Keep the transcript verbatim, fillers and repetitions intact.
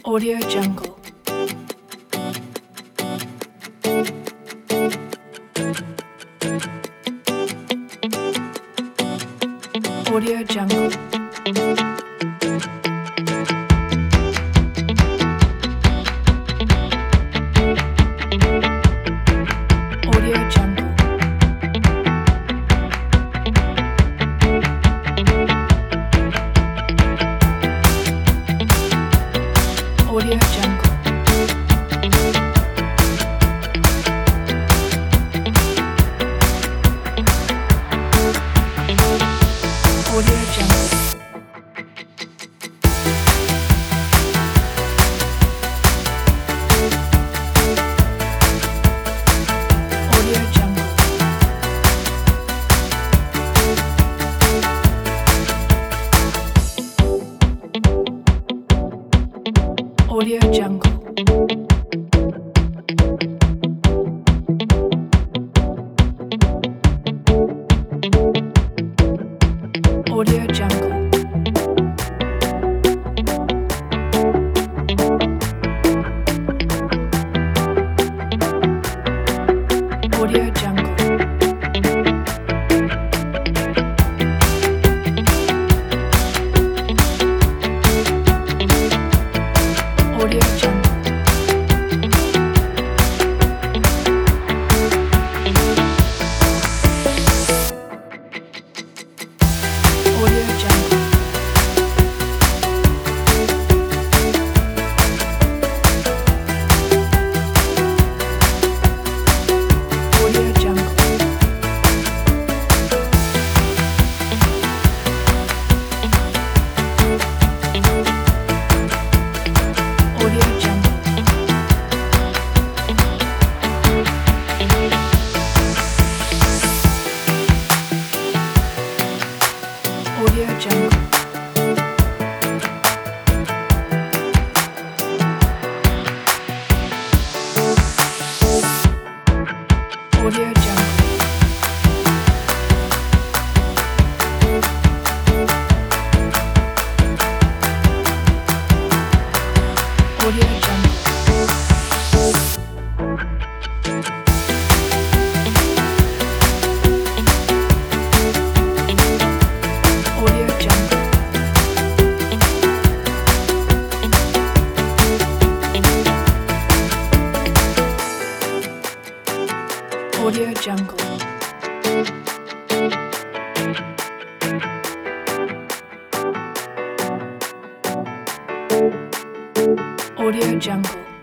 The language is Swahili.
Audio Jungle. Audio Jungle. Audio Jungle. Audio Jungle. Audio Jungle. Audio Jungle. Audio Jungle. Audio Jungle. Audio Jungle. Audio Jungle. Audio Jungle. Audio Jungle. Audio Jungle. Audio Jungle. Audio Jungle. Audio Jungle. Audio Jungle. Audio Jungle. Audio Jungle.